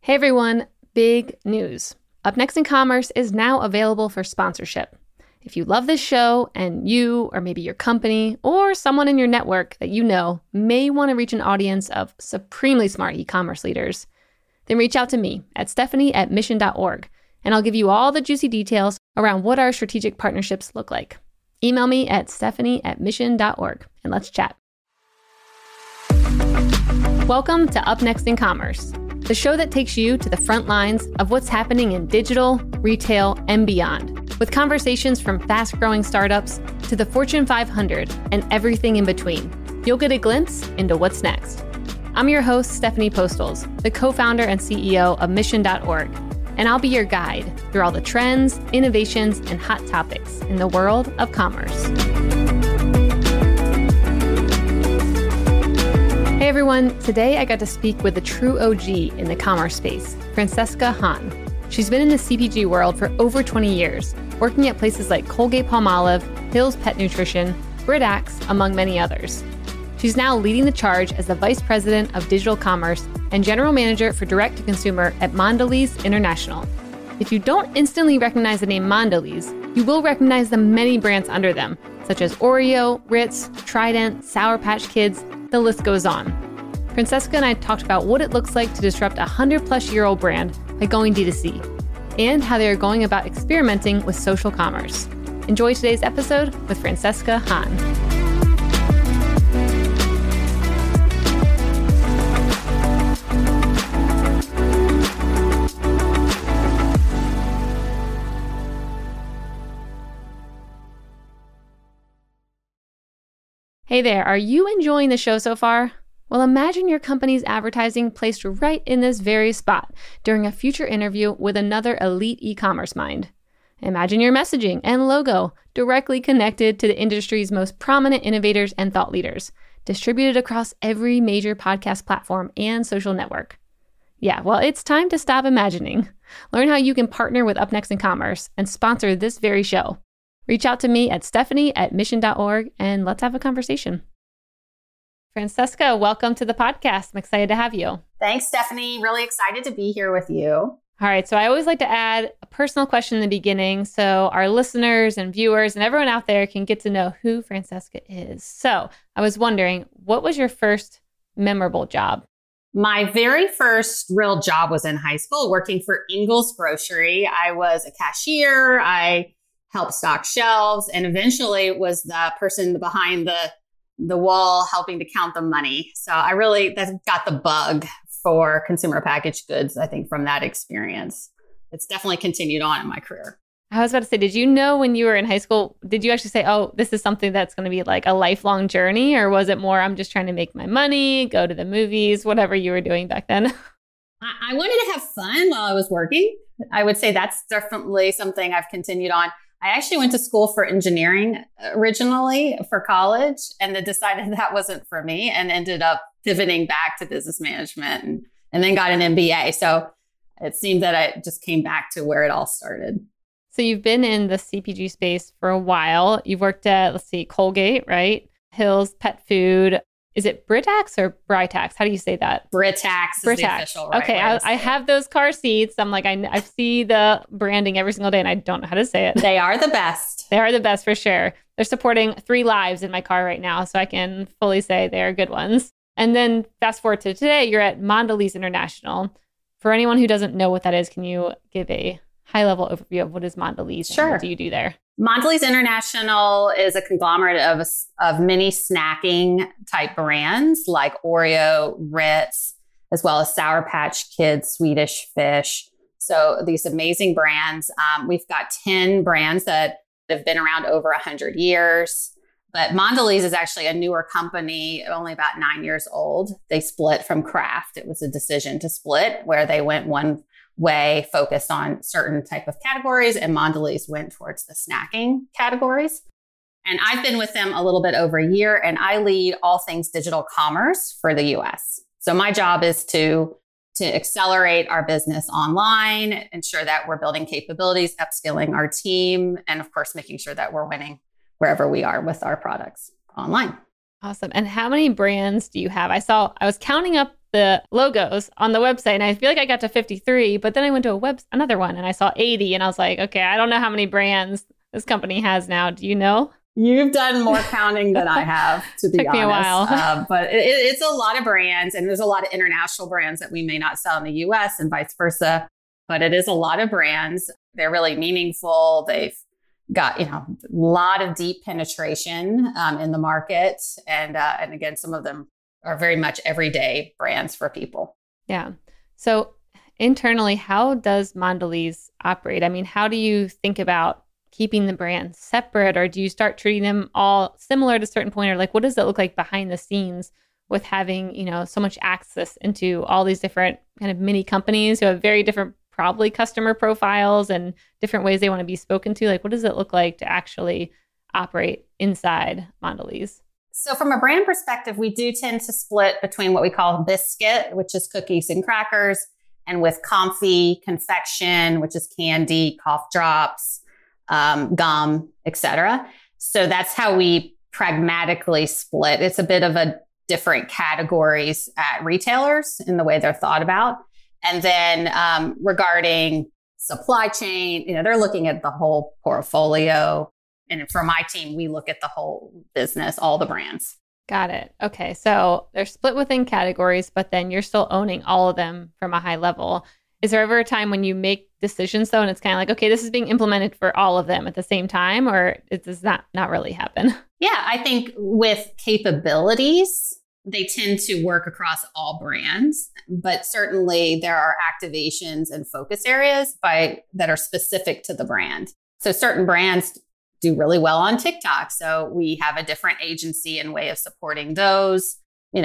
Hey everyone, big news. Up Next in Commerce is now available for sponsorship. If you love this show and you, or maybe your company, or someone in your network that you know may want to reach an audience of supremely smart e-commerce leaders, then reach out to me at Stephanie@mission.org, and I'll give you all the juicy details around what our strategic partnerships look like. Email me at Stephanie@mission.org, and let's chat. Welcome to Up Next in Commerce, the show that takes you to the front lines of what's happening in digital, retail, and beyond, with conversations from fast-growing startups to the Fortune 500 and everything in between. You'll get a glimpse into what's next. I'm your host, Stephanie Postles, the co-founder and CEO of Mission.org, and I'll be your guide through all the trends, innovations, and hot topics in the world of commerce. Hey everyone, today I got to speak with a true OG in the commerce space, Francesca Hahn. She's been in the CPG world for over 20 years, working at places like Colgate-Palmolive, Hill's Pet Nutrition, Britax, among many others. She's now leading the charge as the Vice President of Digital Commerce and General Manager for Direct-to-Consumer at Mondelez International. If you don't instantly recognize the name Mondelez, you will recognize the many brands under them, such as Oreo, Ritz, Trident, Sour Patch Kids. The list goes on. Francesca and I talked about what it looks like to disrupt a 100-plus-year-old brand by going D2C, and how they are going about experimenting with social commerce. Enjoy today's episode with Francesca Hahn. Hey there, are you enjoying the show so far? Well, imagine your company's advertising placed right in this very spot during a future interview with another elite e-commerce mind. Imagine your messaging and logo directly connected to the industry's most prominent innovators and thought leaders, distributed across every major podcast platform and social network. Yeah, well, it's time to stop imagining. Learn how you can partner with Up Next in Commerce and sponsor this very show. Reach out to me at Stephanie@mission.org and let's have a conversation. Francesca, welcome to the podcast. I'm excited to have you. Thanks, Stephanie. Really excited to be here with you. All right. So I always like to add a personal question in the beginning so our listeners and viewers and everyone out there can get to know who Francesca is. So I was wondering, what was your first memorable job? My very first real job was in high school working for Ingles Grocery. I was a cashier. I helped stock shelves, and eventually was the person behind the wall helping to count the money. So that got the bug for consumer packaged goods, I think, from that experience. It's definitely continued on in my career. I was about to say, did you know when you were in high school, did you actually say, oh, this is something that's going to be like a lifelong journey? Or was it more, I'm just trying to make my money, go to the movies, whatever you were doing back then? I wanted to have fun while I was working. I would say that's definitely something I've continued on. I actually went to school for engineering originally for college, and then decided that wasn't for me and ended up pivoting back to business management and then got an MBA. So it seemed that I just came back to where it all started. So you've been in the CPG space for a while. You've worked at, Colgate, right? Hill's Pet Food. Is it Britax or Britax? How do you say that? Britax is the official, right? Okay, I have those car seats. I'm like, I see the branding every single day and I don't know how to say it. They are the best. They are the best for sure. They're supporting 3 lives in my car right now, so I can fully say they are good ones. And then fast forward to today, you're at Mondelez International. For anyone who doesn't know what that is, can you give a high-level overview of what is Mondelez? Sure. And what do you do there? Mondelez International is a conglomerate of many snacking type brands like Oreo, Ritz, as well as Sour Patch Kids, Swedish Fish. So these amazing brands. We've got 10 brands that have been around over 100 years. But Mondelez is actually a newer company, only about 9 years old. They split from Kraft. It was a decision to split where they went one way, focused on certain type of categories, and Mondelez went towards the snacking categories. And I've been with them a little bit over a year, and I lead all things digital commerce for the US. So my job is to accelerate our business online, ensure that we're building capabilities, upskilling our team, and of course, making sure that we're winning wherever we are with our products online. Awesome. And how many brands do you have? I was counting up the logos on the website, and I feel like I got to 53, but then I went to another one and I saw 80, and I was like, okay, I don't know how many brands this company has now. Do you know? You've done more counting than I have, to be honest. Took me a while. But it's a lot of brands, and there's a lot of international brands that we may not sell in the US and vice versa. But it is a lot of brands. They're really meaningful. They've got, a lot of deep penetration in the market. And again, some of them are very much everyday brands for people. Yeah. So internally, how does Mondelez operate? I mean, how do you think about keeping the brands separate, or do you start treating them all similar at a certain point? Or like, what does it look like behind the scenes with having, so much access into all these different kind of mini companies who have very different probably customer profiles and different ways they want to be spoken to? Like, what does it look like to actually operate inside Mondelez? So from a brand perspective, we do tend to split between what we call biscuit, which is cookies and crackers, and with Comfy confection, which is candy, cough drops, gum, etc. So that's how we pragmatically split. It's a bit of a different categories at retailers in the way they're thought about. And then regarding supply chain, they're looking at the whole portfolio. And for my team, we look at the whole business, all the brands. Got it. Okay. So they're split within categories, but then you're still owning all of them from a high level. Is there ever a time when you make decisions though, and it's kind of like, okay, this is being implemented for all of them at the same time, or does that not really happen? Yeah, I think with capabilities, they tend to work across all brands, but certainly there are activations and focus areas that are specific to the brand. So certain brands do really well on TikTok. So we have a different agency and way of supporting those.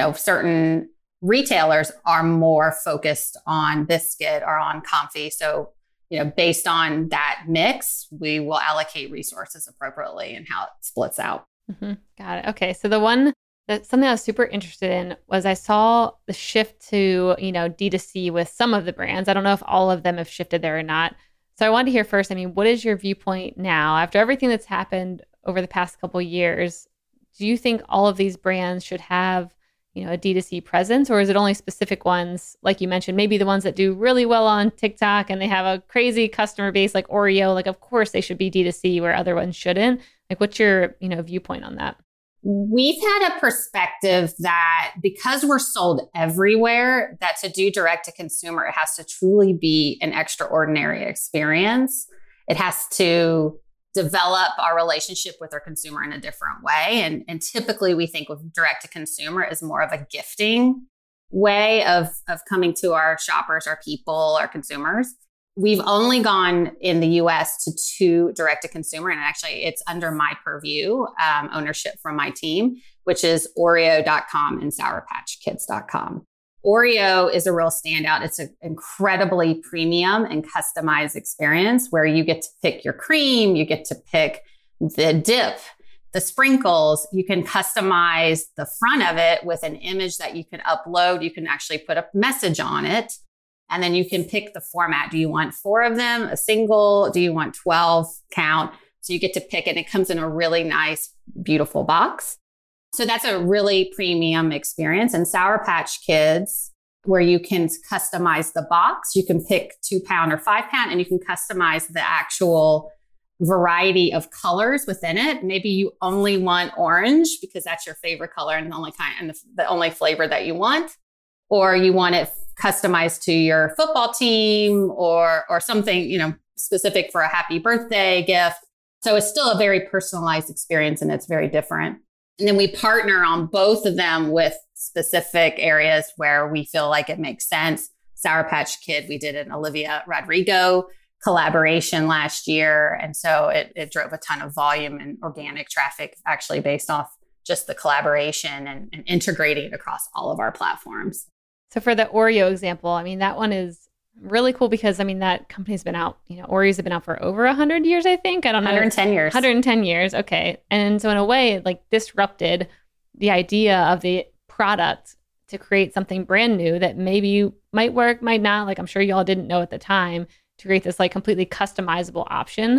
Certain retailers are more focused on biscuit or on Comfy. So, based on that mix, we will allocate resources appropriately and how it splits out. Mm-hmm. Got it. Okay. So something I was super interested in was I saw the shift to, D2C with some of the brands. I don't know if all of them have shifted there or not. So I wanted to hear first, what is your viewpoint now after everything that's happened over the past couple of years? Do you think all of these brands should have, a D2C presence, or is it only specific ones, like you mentioned, maybe the ones that do really well on TikTok and they have a crazy customer base like Oreo, like of course they should be D2C where other ones shouldn't? Like what's your, viewpoint on that? We've had a perspective that because we're sold everywhere, that to do direct to consumer, it has to truly be an extraordinary experience. It has to develop our relationship with our consumer in a different way. And typically we think of direct to consumer as more of a gifting way of coming to our shoppers, our people, our consumers. We've only gone in the US to 2 direct to consumer. And actually it's under my purview, ownership from my team, which is Oreo.com and SourPatchKids.com. Oreo is a real standout. It's an incredibly premium and customized experience where you get to pick your cream, you get to pick the dip, the sprinkles. You can customize the front of it with an image that you can upload. You can actually put a message on it. And then you can pick the format. Do you want 4 of them, a single? Do you want 12 count? So you get to pick it. It comes in a really nice, beautiful box. So that's a really premium experience. And Sour Patch Kids, where you can customize the box, you can pick 2 pound or 5 pound, and you can customize the actual variety of colors within it. Maybe you only want orange because that's your favorite color and the only kind and the only flavor that you want, or you want it customized to your football team or something, specific for a happy birthday gift. So it's still a very personalized experience and it's very different. And then we partner on both of them with specific areas where we feel like it makes sense. Sour Patch Kid, we did an Olivia Rodrigo collaboration last year. And so it drove a ton of volume and organic traffic actually based off just the collaboration and integrating it across all of our platforms. So for the Oreo example, that one is really cool because, that company's been out, Oreos have been out for over 100 years, I think. I don't know. 110 years. 110 years. Okay. And so in a way, it like disrupted the idea of the product to create something brand new that maybe might work, might not. Like I'm sure y'all didn't know at the time, to create this like completely customizable option.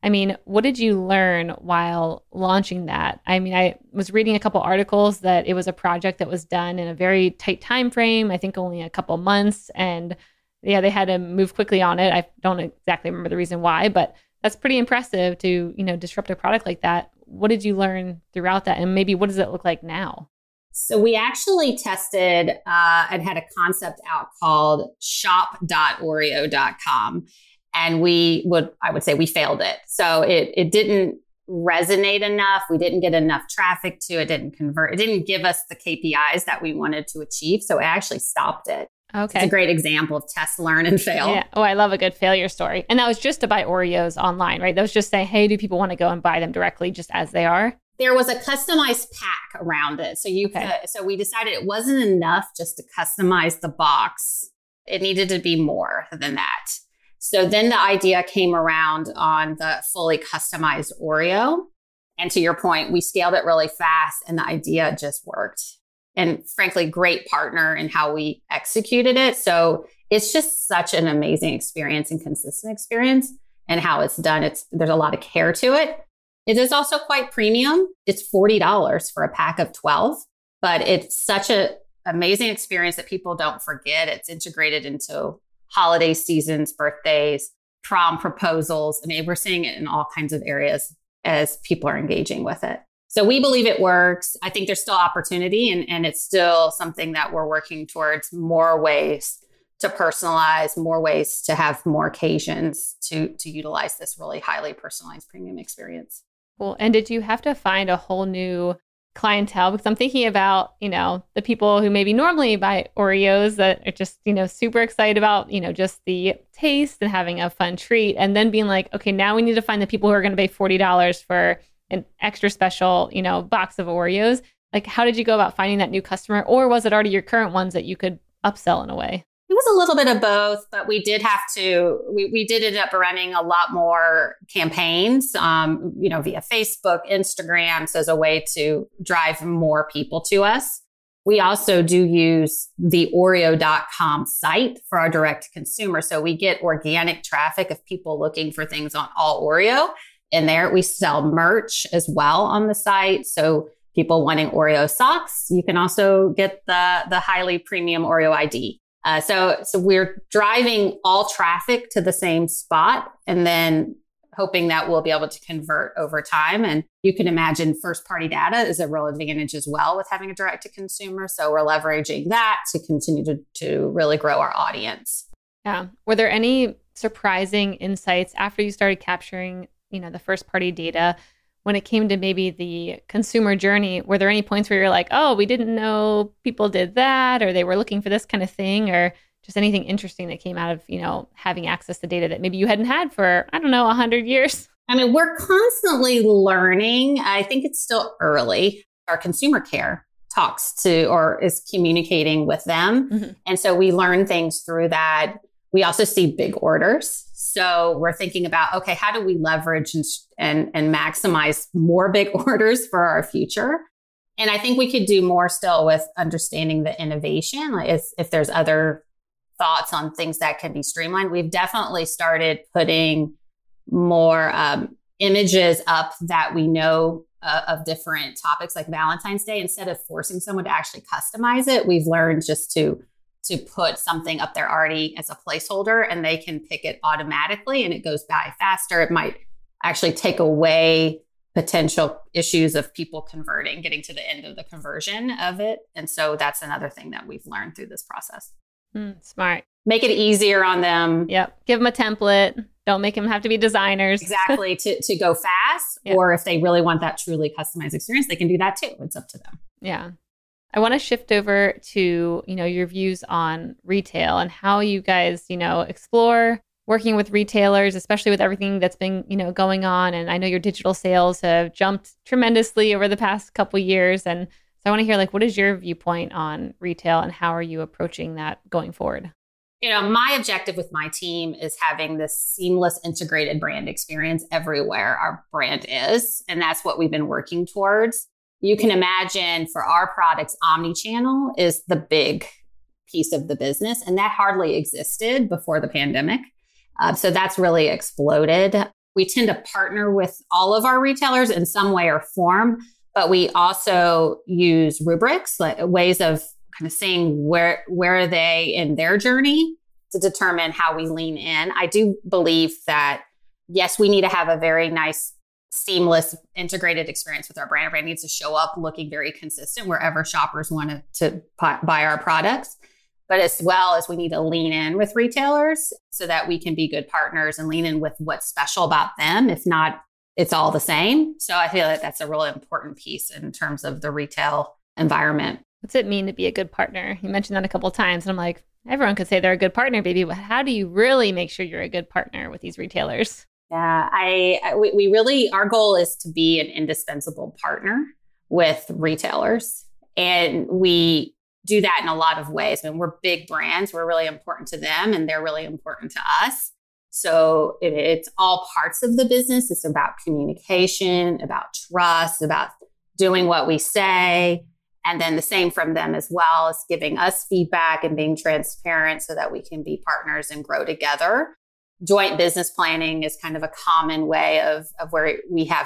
I mean, what did you learn while launching that? I mean, I was reading a couple articles that it was a project that was done in a very tight time frame, I think only a couple months. And yeah, they had to move quickly on it. I don't exactly remember the reason why, but that's pretty impressive to, disrupt a product like that. What did you learn throughout that? And maybe what does it look like now? So we actually tested and had a concept out called shop.oreo.com. And I would say we failed it. So it didn't resonate enough. We didn't get enough traffic to it. Didn't convert. It didn't give us the KPIs that we wanted to achieve. So I actually stopped it. Okay. It's a great example of test, learn, and fail. Yeah. Oh, I love a good failure story. And that was just to buy Oreos online, right? That was just saying, hey, do people want to go and buy them directly just as they are? There was a customized pack around it. So so we decided it wasn't enough just to customize the box. It needed to be more than that. So then the idea came around on the fully customized Oreo. And to your point, we scaled it really fast and the idea just worked. And frankly, great partner in how we executed it. So it's just such an amazing experience and consistent experience and how it's done. There's a lot of care to it. It is also quite premium. It's $40 for a pack of 12, but it's such an amazing experience that people don't forget. It's integrated into holiday seasons, birthdays, prom proposals. I mean, we're seeing it in all kinds of areas as people are engaging with it. So we believe it works. I think there's still opportunity and it's still something that we're working towards more ways to personalize, more ways to have more occasions to utilize this really highly personalized premium experience. Cool. And did you have to find a whole new clientele? Because I'm thinking about, the people who maybe normally buy Oreos that are just, super excited about, just the taste and having a fun treat. And then being like, okay, now we need to find the people who are going to pay $40 for an extra special, box of Oreos. Like, how did you go about finding that new customer? Or was it already your current ones that you could upsell in a way? It was a little bit of both, but we did have to, we did end up running a lot more campaigns, via Facebook, Instagram, so as a way to drive more people to us. We also do use the Oreo.com site for our direct to consumer. So we get organic traffic of people looking for things on all Oreo. In there, we sell merch as well on the site. So people wanting Oreo socks, you can also get the highly premium Oreo ID. So we're driving all traffic to the same spot and then hoping that we'll be able to convert over time. And you can imagine first party data is a real advantage as well with having a direct to consumer. So we're leveraging that to continue to really grow our audience. Yeah. Were there any surprising insights after you started capturing, the first party data when it came to maybe the consumer journey? Were there any points where you're like, oh, we didn't know people did that, or they were looking for this kind of thing, or just anything interesting that came out of, having access to data that maybe you hadn't had for, 100 years? I mean, we're constantly learning. I think it's still early. Our consumer care talks to or is communicating with them. Mm-hmm. And so we learn things through that. We also see big orders. So we're thinking about, okay, how do we leverage and maximize more big orders for our future? And I think we could do more still with understanding the innovation. Like if there's other thoughts on things that can be streamlined, we've definitely started putting more images up that we know of different topics like Valentine's Day. Instead of forcing someone to actually customize it, we've learned just to put something up there already as a placeholder and they can pick it automatically and it goes by faster. It might actually take away potential issues of people converting, getting to the end of the conversion of it. And so that's another thing that we've learned through this process. Smart. Make it easier on them. Yep. Give them a template. Don't make them have to be designers. Exactly. To go fast. Yep. Or if they really want that truly customized experience, they can do that too. It's up to them. Yeah. I want to shift over to, your views on retail and how you guys, explore working with retailers, especially with everything that's been, going on. And I know your digital sales have jumped tremendously over the past couple of years. And so I want to hear, what is your viewpoint on retail and how are you approaching that going forward? My objective with my team is having this seamless integrated brand experience everywhere our brand is. And that's what we've been working towards. You can imagine for our products, omnichannel is the big piece of the business, and that hardly existed before the pandemic. So that's really exploded. We tend to partner with all of our retailers in some way or form, but we also use rubrics, like ways of kind of seeing where are they in their journey to determine how we lean in. I do believe that, yes, we need to have a very nice, seamless, integrated experience with our brand. Our brand needs to show up looking very consistent wherever shoppers want to buy our products. But as well as we need to lean in with retailers so that we can be good partners and lean in with what's special about them. If not, it's all the same. So I feel like that's a really important piece in terms of the retail environment. What's it mean to be a good partner? You mentioned that a couple of times. And I'm like, everyone could say they're a good partner, baby. But how do you really make sure you're a good partner with these retailers? Yeah, we really, our goal is to be an indispensable partner with retailers. And we do that in a lot of ways. I mean, we're big brands. We're really important to them and they're really important to us. So it's all parts of the business. It's about communication, about trust, about doing what we say. And then the same from them as well, as giving us feedback and being transparent so that we can be partners and grow together. Joint business planning is kind of a common way of where we have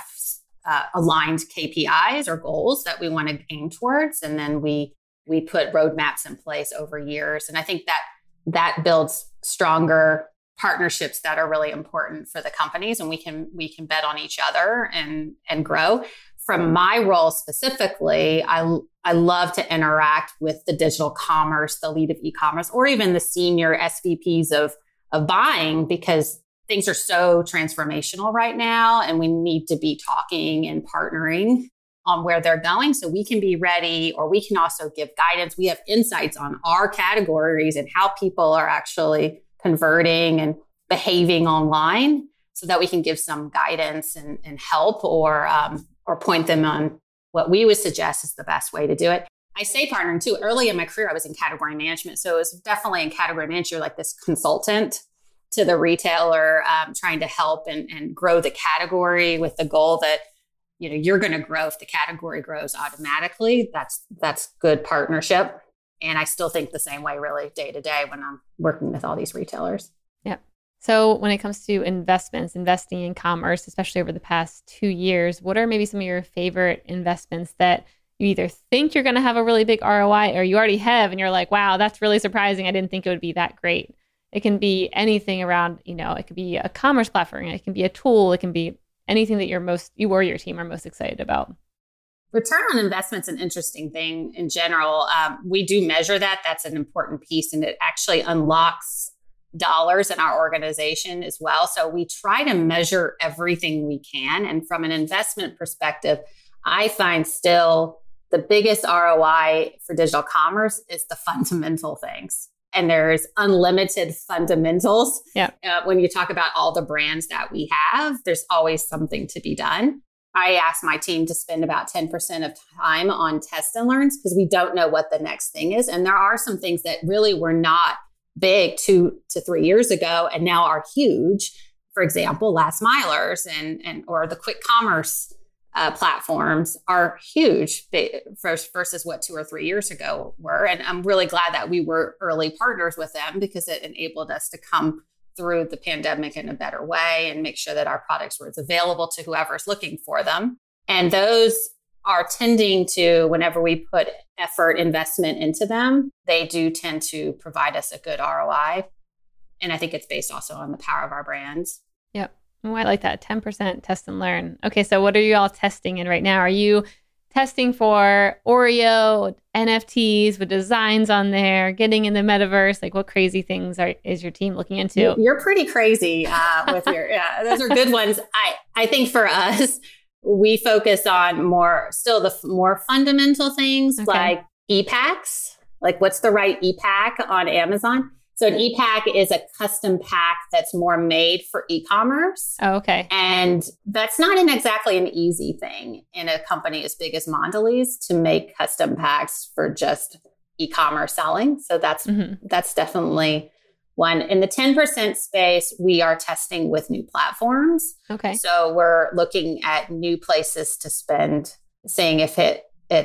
aligned KPIs or goals that we want to aim towards. And then we put roadmaps in place over years. And I think that builds stronger partnerships that are really important for the companies, and we can bet on each other and grow. From my role specifically, I love to interact with the digital commerce, the lead of e-commerce, or even the senior SVPs of buying, because things are so transformational right now, and we need to be talking and partnering on where they're going so we can be ready, or we can also give guidance. We have insights on our categories and how people are actually converting and behaving online so that we can give some guidance and help or point them on what we would suggest is the best way to do it. I say partnering too. Early in my career, I was in category management. So it was definitely in category management, like this consultant to the retailer, trying to help and grow the category with the goal that, you know, you're going to grow if the category grows automatically. That's good partnership. And I still think the same way really day to day when I'm working with all these retailers. Yeah. So when it comes to investing in commerce, especially over the past 2 years, what are maybe some of your favorite investments that you either think you're going to have a really big ROI or you already have and you're like, wow, that's really surprising. I didn't think it would be that great. It can be anything around, it could be a commerce platform. It can be a tool. It can be anything that you or your team are most excited about. Return on investment's an interesting thing in general. We do measure that. That's an important piece, and it actually unlocks dollars in our organization as well. So we try to measure everything we can. And from an investment perspective, I find still the biggest ROI for digital commerce is the fundamental things. And there's unlimited fundamentals. Yeah. When you talk about all the brands that we have, there's always something to be done. I ask my team to spend about 10% of time on test and learns because we don't know what the next thing is. And there are some things that really were not big 2 to 3 years ago and now are huge. For example, last milers and or the quick commerce platforms are huge versus what 2 or 3 years ago were. And I'm really glad that we were early partners with them because it enabled us to come through the pandemic in a better way and make sure that our products were available to whoever's looking for them. And those are tending to, whenever we put effort, investment into them, they do tend to provide us a good ROI. And I think it's based also on the power of our brands. Yep. Oh, I like that. 10% test and learn. Okay. So what are you all testing in right now? Are you testing for Oreo, NFTs with designs on there, getting in the metaverse? Like what crazy things is your team looking into? You're pretty crazy with your, those are good ones. I think for us, we focus on more fundamental things like e-packs, like what's the right e-pack on Amazon. So an e-pack is a custom pack that's more made for e-commerce. Oh, okay. And that's not exactly an easy thing in a company as big as Mondelez to make custom packs for just e-commerce selling. So that's definitely one. In the 10% space, we are testing with new platforms. Okay. So we're looking at new places to spend, seeing if it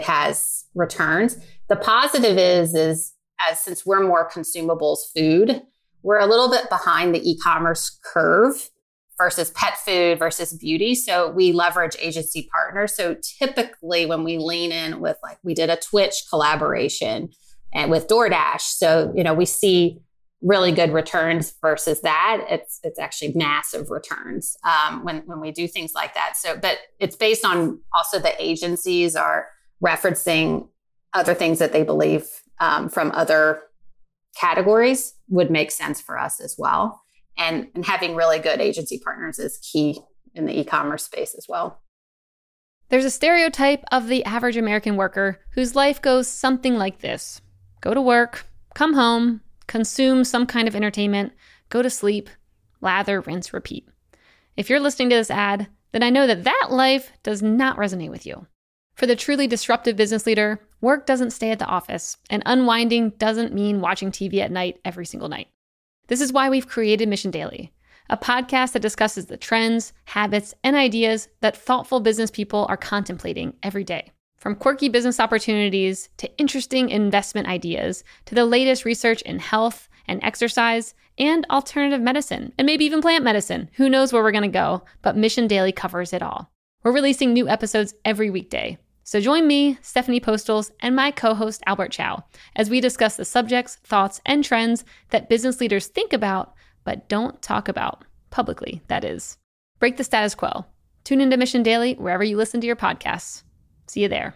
has returns. The positive is since we're more consumables food, we're a little bit behind the e-commerce curve versus pet food versus beauty. So we leverage agency partners. So typically when we lean in with, like, we did a Twitch collaboration and with DoorDash. So, we see really good returns versus that. It's actually massive returns when we do things like that. So, but it's based on also the agencies are referencing other things that they believe from other categories would make sense for us as well. And having really good agency partners is key in the e-commerce space as well. There's a stereotype of the average American worker whose life goes something like this. Go to work, come home, consume some kind of entertainment, go to sleep, lather, rinse, repeat. If you're listening to this ad, then I know that life does not resonate with you. For the truly disruptive business leader, work doesn't stay at the office, and unwinding doesn't mean watching TV at night every single night. This is why we've created Mission Daily, a podcast that discusses the trends, habits, and ideas that thoughtful business people are contemplating every day. From quirky business opportunities to interesting investment ideas to the latest research in health and exercise and alternative medicine, and maybe even plant medicine. Who knows where we're going to go, but Mission Daily covers it all. We're releasing new episodes every weekday. So join me, Stephanie Postles, and my co-host Albert Chow as we discuss the subjects, thoughts, and trends that business leaders think about but don't talk about publicly, that is. Break the status quo. Tune into Mission Daily wherever you listen to your podcasts. See you there.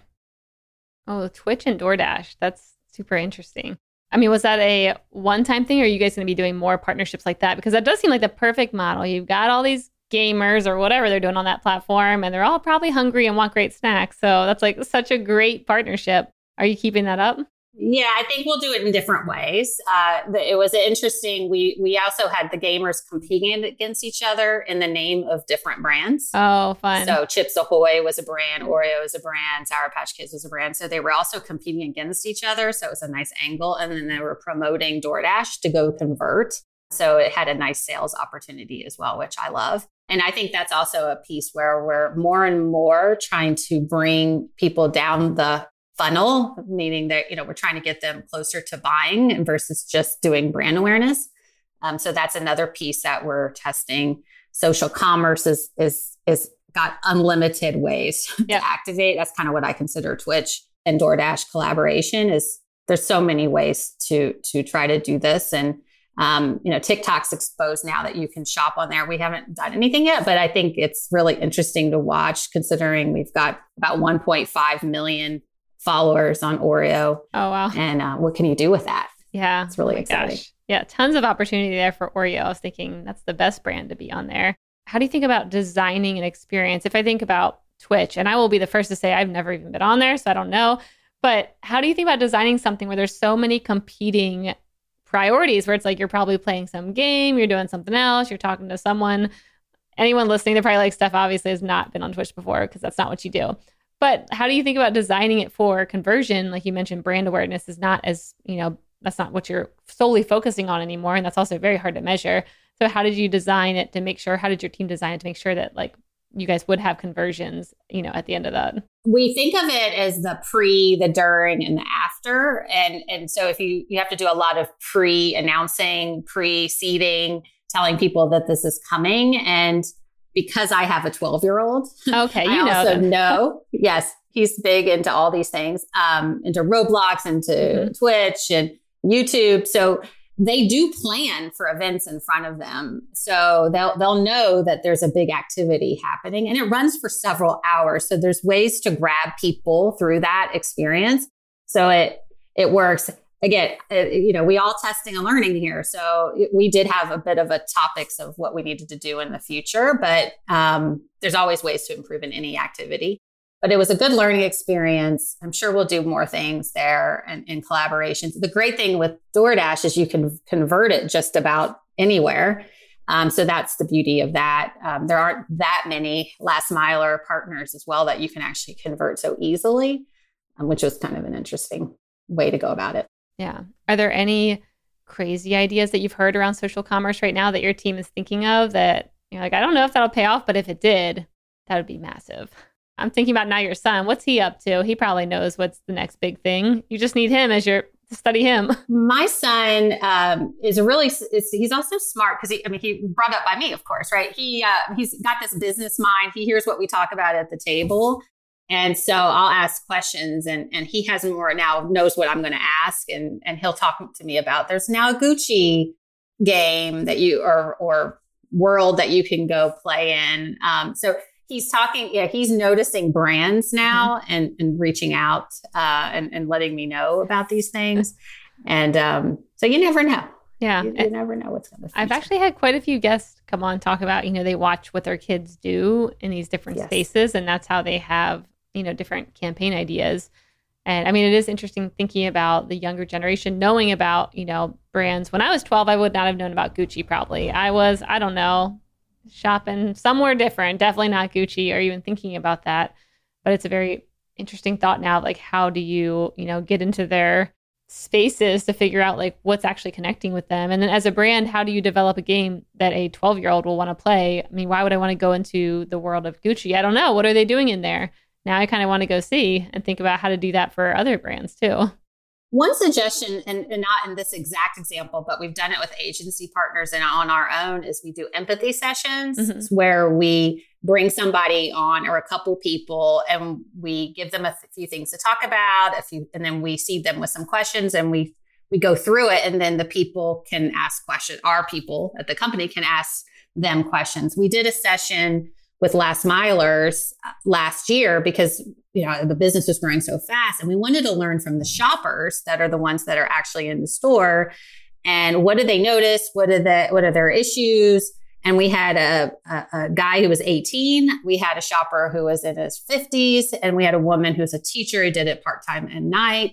Oh, Twitch and DoorDash. That's super interesting. I mean, was that a one-time thing, or are you guys going to be doing more partnerships like that? Because that does seem like the perfect model. You've got all these gamers or whatever they're doing on that platform, and they're all probably hungry and want great snacks. So that's like such a great partnership. Are you keeping that up? Yeah, I think we'll do it in different ways. It was interesting. We also had the gamers competing against each other in the name of different brands. Oh, fun. So Chips Ahoy was a brand, Oreo is a brand, Sour Patch Kids was a brand. So they were also competing against each other. So it was a nice angle. And then they were promoting DoorDash to go convert. So it had a nice sales opportunity as well, which I love. And I think that's also a piece where we're more and more trying to bring people down the funnel, meaning that, we're trying to get them closer to buying versus just doing brand awareness. So that's another piece that we're testing. Social commerce is got unlimited ways to activate. That's kind of what I consider Twitch and DoorDash collaboration is there's so many ways to try to do this. And TikTok's exposed now that you can shop on there. We haven't done anything yet, but I think it's really interesting to watch considering we've got about 1.5 million followers on Oreo. Oh, wow. And what can you do with that? Yeah. It's really exciting. Gosh. Yeah. Tons of opportunity there for Oreo. I was thinking that's the best brand to be on there. How do you think about designing an experience? If I think about Twitch, and I will be the first to say I've never even been on there, so I don't know. But how do you think about designing something where there's so many competing priorities, where it's like you're probably playing some game, you're doing something else, you're talking to someone. Anyone listening, they're probably like, Steph obviously has not been on Twitch before because that's not what you do. But how do you think about designing it for conversion? Like you mentioned, brand awareness is not as, that's not what you're solely focusing on anymore. And that's also very hard to measure. So how did you design it to make sure, how did your team design it to make sure that like you guys would have conversions, at the end of that? We think of it as the pre, the during, and the after. And so if you have to do a lot of pre-announcing, pre-seeding, telling people that this is coming. And because I have a 12-year-old, okay, I also know, yes, he's big into all these things, into Roblox, into Twitch and YouTube. So they do plan for events in front of them. So they'll know that there's a big activity happening and it runs for several hours. So there's ways to grab people through that experience. So it works. Again, we all testing and learning here. So we did have a bit of a topics of what we needed to do in the future, but there's always ways to improve in any activity. But it was a good learning experience. I'm sure we'll do more things there and in collaborations. The great thing with DoorDash is you can convert it just about anywhere. So that's the beauty of that. There aren't that many last miler partners as well that you can actually convert so easily, which was kind of an interesting way to go about it. Yeah. Are there any crazy ideas that you've heard around social commerce right now that your team is thinking of that you're like, I don't know if that'll pay off, but if it did, that would be massive? I'm thinking about now your son. What's he up to? He probably knows what's the next big thing. You just need him as your to study him? My son he's also smart because he brought up by me, of course, right? He's got this business mind. He hears what we talk about at the table. And so I'll ask questions and he has more now, knows what I'm going to ask. And he'll talk to me about, there's now a Gucci game that or world that you can go play in. So he's talking, he's noticing brands now and reaching out and letting me know about these things. And so you never know. Yeah. You never know what's going to happen. I've actually had quite a few guests come on, talk about, they watch what their kids do in these different spaces. And that's how they have, different campaign ideas. And I mean, it is interesting thinking about the younger generation, knowing about, brands. When I was 12, I would not have known about Gucci probably. I was, I don't know, shopping somewhere different, definitely not Gucci or even thinking about that. But it's a very interesting thought now, like how do you, get into their spaces to figure out like what's actually connecting with them. And then as a brand, how do you develop a game that a 12-year-old will want to play? I mean, why would I want to go into the world of Gucci? I don't know. What are they doing in there? Now I kind of want to go see and think about how to do that for other brands too. One suggestion, and not in this exact example, but we've done it with agency partners and on our own, is we do empathy sessions where we bring somebody on or a couple people and we give them a few things to talk about, and then we see them with some questions and we go through it, and then the people can ask questions. Our people at the company can ask them questions. We did a session with last milers last year because, the business was growing so fast and we wanted to learn from the shoppers that are the ones that are actually in the store. And what do they notice? What are their issues? And we had a guy who was 18. We had a shopper who was in his 50s, and we had a woman who's a teacher who did it part-time and night.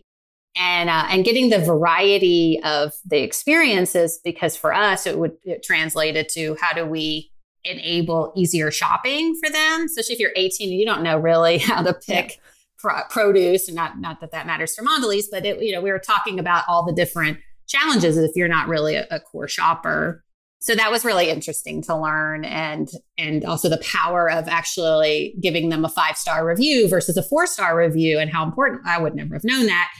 And getting the variety of the experiences, because for us, it translated to how do we enable easier shopping for them, especially if you're 18 and you don't know really how to pick produce. And not that matters for Mondelez, but we were talking about all the different challenges if you're not really a core shopper. So that was really interesting to learn, and also the power of actually giving them a 5-star review versus a 4-star review, and how important. I would never have known that,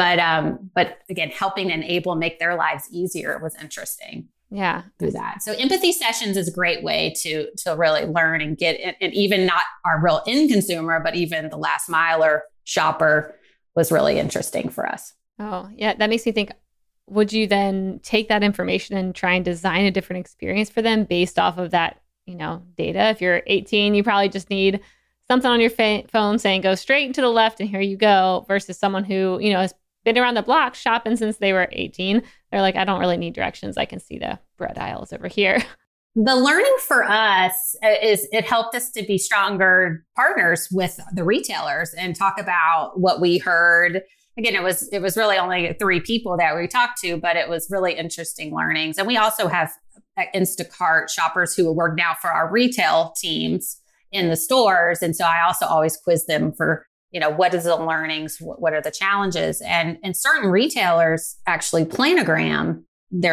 but again, helping enable, make their lives easier was interesting. Yeah. Do that. So empathy sessions is a great way to really learn and get, and even not our real end consumer, but even the last miler shopper was really interesting for us. Oh, yeah. That makes me think, would you then take that information and try and design a different experience for them based off of that, data? If you're 18, you probably just need something on your phone saying, go straight and to the left and here you go, versus someone who, has been around the block shopping since they were 18. They're like, I don't really need directions. I can see the bread aisles over here. The learning for us is it helped us to be stronger partners with the retailers and talk about what we heard. Again, it was really only 3 people that we talked to, but it was really interesting learnings. And we also have Instacart shoppers who work now for our retail teams in the stores. And so I also always quiz them for, what is the learnings? What are the challenges? And certain retailers actually planogram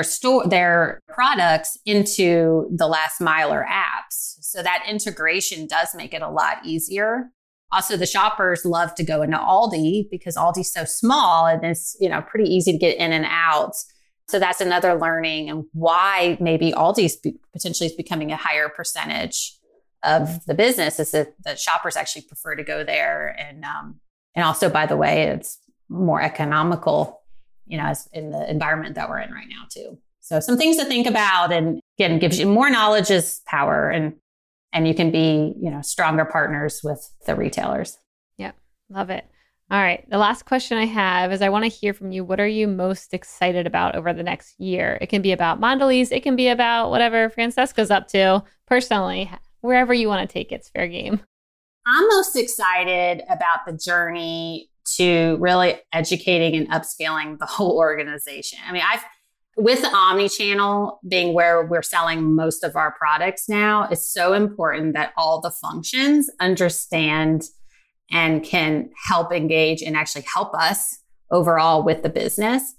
their products into the last miler apps. So that integration does make it a lot easier. Also, the shoppers love to go into Aldi because Aldi's so small and it's, pretty easy to get in and out. So that's another learning, and why maybe Aldi's potentially is becoming a higher percentage of the business is that the shoppers actually prefer to go there. And also, by the way, it's more economical, as in the environment that we're in right now too. So some things to think about, and again, gives you more knowledge is power, and you can be, stronger partners with the retailers. Yeah. Love it. All right. The last question I have is I want to hear from you. What are you most excited about over the next year? It can be about Mondelez. It can be about whatever Francesca's up to personally. Wherever you want to take it's fair game. I'm most excited about the journey to really educating and upscaling the whole organization. I mean, with the omnichannel being where we're selling most of our products now, it's so important that all the functions understand and can help engage and actually help us overall with the business.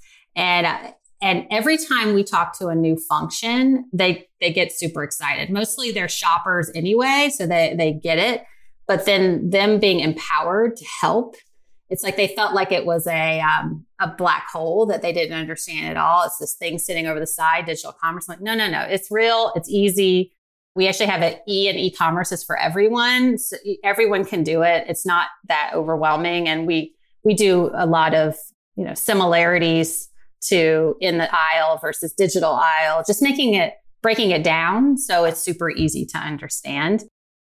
And every time we talk to a new function, they get super excited. Mostly they're shoppers anyway, so they get it. But then them being empowered to help It's like they felt like it was a black hole that they didn't understand at all. It's this thing sitting over the side, digital commerce. I'm like, no, it's real. It's easy. We actually have an e-commerce is for everyone. So everyone can do it. It's not that overwhelming. And we do a lot of, similarities to in the aisle versus digital aisle, just breaking it down. So it's super easy to understand.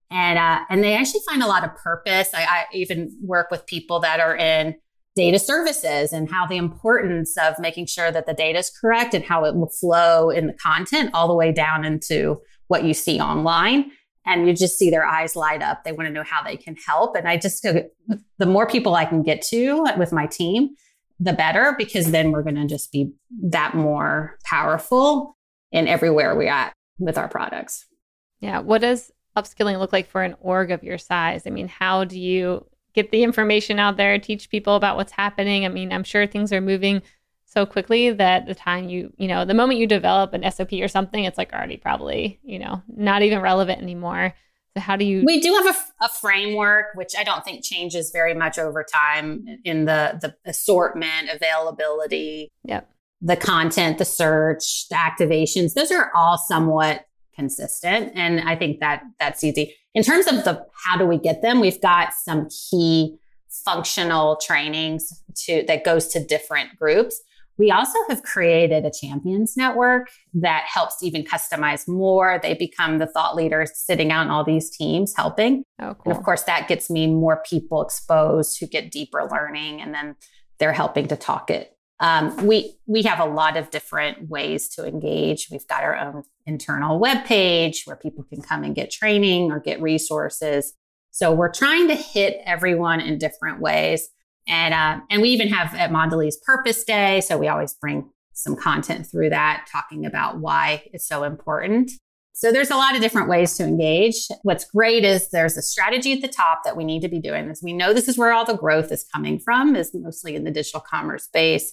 And they actually find a lot of purpose. I even work with people that are in data services and how the importance of making sure that the data is correct and how it will flow in the content all the way down into what you see online. And you just see their eyes light up. They want to know how they can help. And the more people I can get to with my team, the better, because then we're going to just be that more powerful in everywhere we're at with our products. Yeah. What does upskilling look like for an org of your size? I mean, how do you get the information out there, teach people about what's happening? I mean, I'm sure things are moving so quickly that the time the moment you develop an SOP or something, it's like already probably, not even relevant anymore. So how do you? We do have a framework, which I don't think changes very much over time in the assortment, availability, the content, the search, the activations. Those are all somewhat consistent. And I think that's easy. In terms of how do we get them, we've got some key functional trainings that goes to different groups. We also have created a champions network that helps even customize more. They become the thought leaders sitting out in all these teams helping. Oh, cool. And of course, that gets me more people exposed who get deeper learning, and then they're helping to talk it. We have a lot of different ways to engage. We've got our own internal webpage where people can come and get training or get resources. So we're trying to hit everyone in different ways. And we even have at Mondelez Purpose Day. So we always bring some content through that, talking about why it's so important. So there's a lot of different ways to engage. What's great is there's a strategy at the top that we need to be doing this. We know this is where all the growth is coming from, is mostly in the digital commerce space.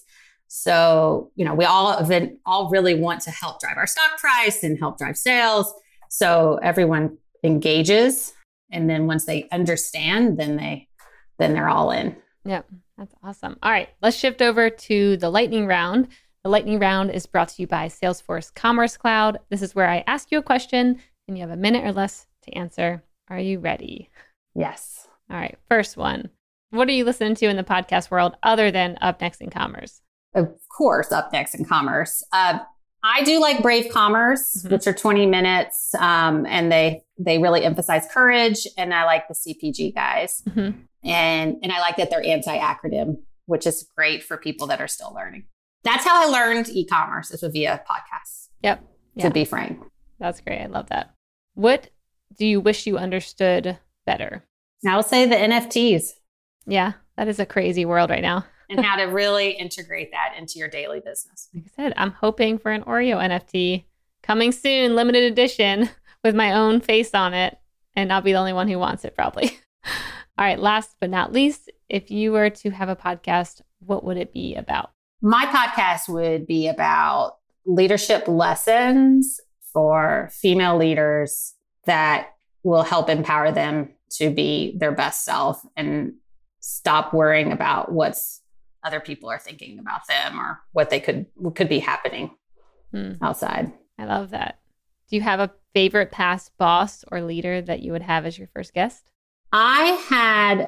So, we all really want to help drive our stock price and help drive sales. So everyone engages. And then once they understand, then they're all in. Yeah, that's awesome. All right, let's shift over to the lightning round. The lightning round is brought to you by Salesforce Commerce Cloud. This is where I ask you a question and you have a minute or less to answer. Are you ready? Yes. All right, first one. What are you listening to in the podcast world other than Up Next in Commerce? Of course, Up Next in Commerce. I do like Brave Commerce, which are 20 minutes, and they really emphasize courage. And I like the CPG guys. Mm-hmm. And I like that they're anti-acronym, which is great for people that are still learning. That's how I learned e-commerce, is via podcasts. Yep. To be frank. That's great. I love that. What do you wish you understood better? I would say the NFTs. Yeah, that is a crazy world right now. And how to really integrate that into your daily business. Like I said, I'm hoping for an Oreo NFT coming soon, limited edition, with my own face on it. And I'll be the only one who wants it, probably. All right, last but not least, if you were to have a podcast, what would it be about? My podcast would be about leadership lessons for female leaders that will help empower them to be their best self and stop worrying about what's other people are thinking about them or what could be happening outside. I love that. Do you have a favorite past boss or leader that you would have as your first guest? I had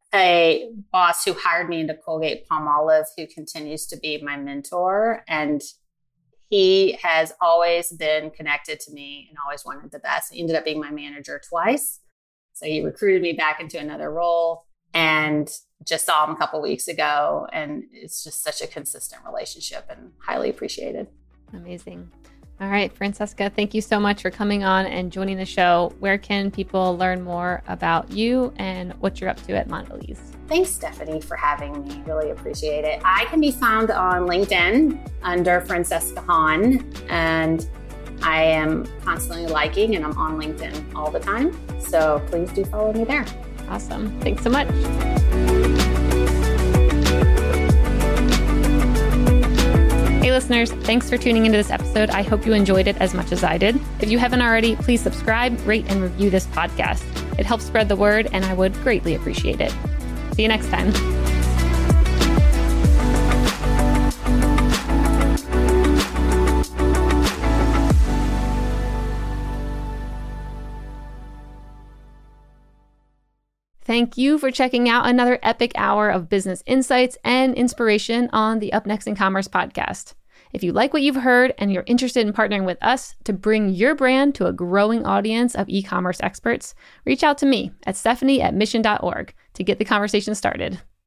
a boss who hired me into Colgate-Palmolive, who continues to be my mentor. And he has always been connected to me and always wanted the best. He ended up being my manager twice. So he recruited me back into another role, and just saw him a couple weeks ago. And it's just such a consistent relationship and highly appreciated. Amazing. All right, Francesca, thank you so much for coming on and joining the show. Where can people learn more about you and what you're up to at Mondelez? Thanks, Stephanie, for having me. Really appreciate it. I can be found on LinkedIn under Francesca Hahn, and I am constantly liking, and I'm on LinkedIn all the time. So please do follow me there. Awesome. Thanks so much. Hey listeners, thanks for tuning into this episode. I hope you enjoyed it as much as I did. If you haven't already, please subscribe, rate, and review this podcast. It helps spread the word, and I would greatly appreciate it. See you next time. Thank you for checking out another epic hour of business insights and inspiration on the Up Next in Commerce podcast. If you like what you've heard and you're interested in partnering with us to bring your brand to a growing audience of e-commerce experts, reach out to me at Stephanie@mission.org to get the conversation started.